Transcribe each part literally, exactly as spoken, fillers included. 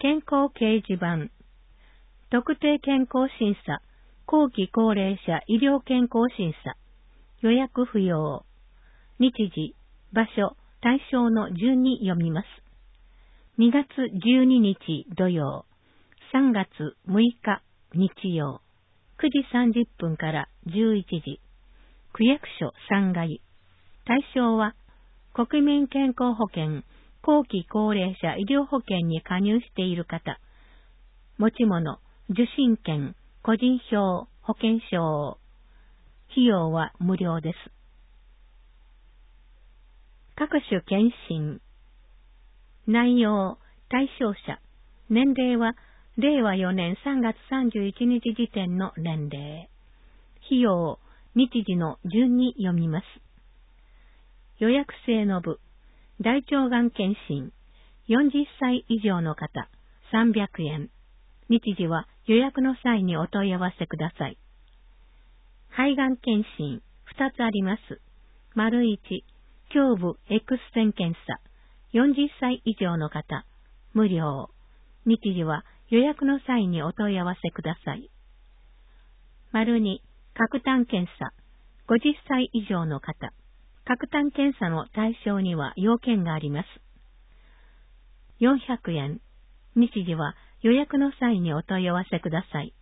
健康掲示板、特定健康審査、後期高齢者医療健康審査、予約不要、日時、場所、対象の順に読みます。にがつじゅうににち土曜、さんがつむいか日曜、くじさんじゅっぷんからじゅういちじ、区役所さんがい。対象は、国民健康保険、後期高齢者医療保険に加入している方、持ち物、受診券、個人票、保険証。費用は無料です。各種検診。内容、対象者、年齢は、れいわよねんさんがつさんじゅういちにち時点の年齢。費用、日時の順に読みます。予約制の部、大腸がん検診、よんじゅっさい以上の方、さんびゃくえん。日時は予約の際にお問い合わせください。肺がん検診、ふたつあります。丸いち、胸部 X 線検査、よんじゅっさい以上の方、無料。日時は予約の際にお問い合わせください。丸に、角炭検査、ごじゅっさい以上の方、角炭検査の対象には要件があります。よんひゃくえん。日時は予約の際にお問い合わせください。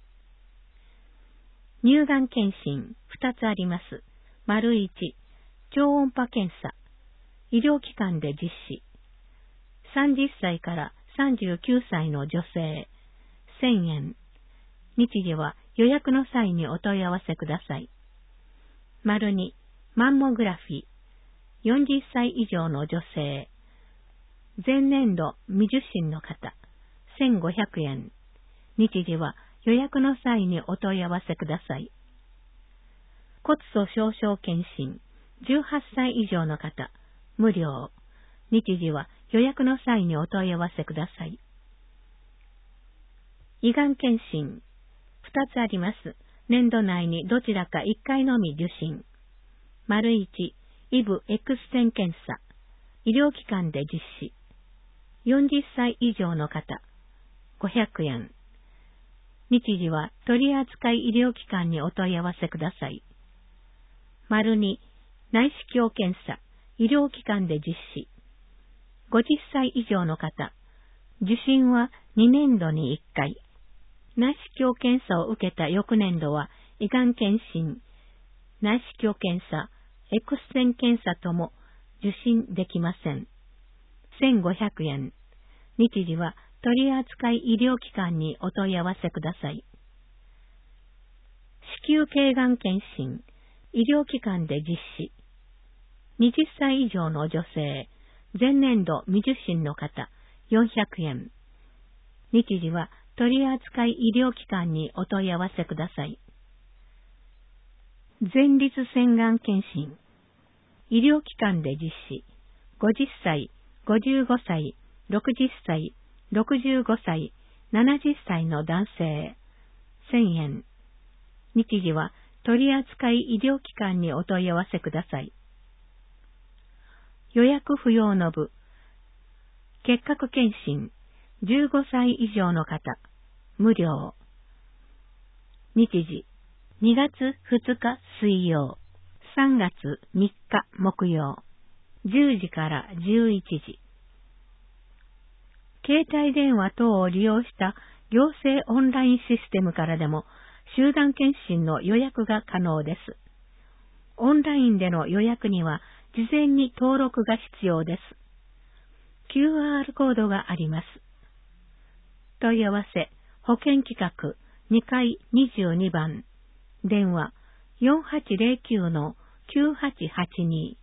乳がん検診、ふたつあります。丸いち、超音波検査。医療機関で実施。さんじゅっさいからさんじゅうきゅうさいの女性、せんえん。日時は予約の際にお問い合わせください。丸に、マンモグラフィー。よんじゅっさい以上の女性、前年度未受診の方、せんごひゃくえん。日時は予約の際にお問い合わせください。骨粗しょう症検診、じゅうはっさい以上の方、無料。日時は予約の際にお問い合わせください。胃がん検診、ふたつあります。年度内にどちらかいっかいのみ受診。丸いち、胃部 X 線検査、医療機関で実施。よんじゅっさい以上の方、ごひゃくえん。日時は取扱医療機関にお問い合わせください。丸に、内視鏡検査、医療機関で実施。ごじゅっさい以上の方、受診はにねんどにいっかい。内視鏡検査を受けた翌年度は、胃がん検診、内視鏡検査、X 線検査とも受診できません。せんごひゃくえん。日時は取扱医療機関にお問い合わせください。子宮頸がん検診、医療機関で実施。はたち以上の女性、前年度未受診の方、よんひゃくえん。日時は取扱医療機関にお問い合わせください。前立腺がん検診、医療機関で実施。ごじゅっさい、ごじゅうごさい、ろくじゅっさい、ろくじゅうごさい、ななじゅっさいの男性、せんえん。日時は取扱医療機関にお問い合わせください。予約不要の部、結核検診、じゅうごさい以上の方、無料。日時、にがつふつか水曜、さんがつみっか木曜、じゅうじからじゅういちじ。携帯電話等を利用した行政オンラインシステムからでも集団検診の予約が可能です。オンラインでの予約には事前に登録が必要です。キューアール コードがあります。問い合わせ、保険企画にかいにじゅうにばん、電話 よんはちゼロきゅうのきゅうはちはちに。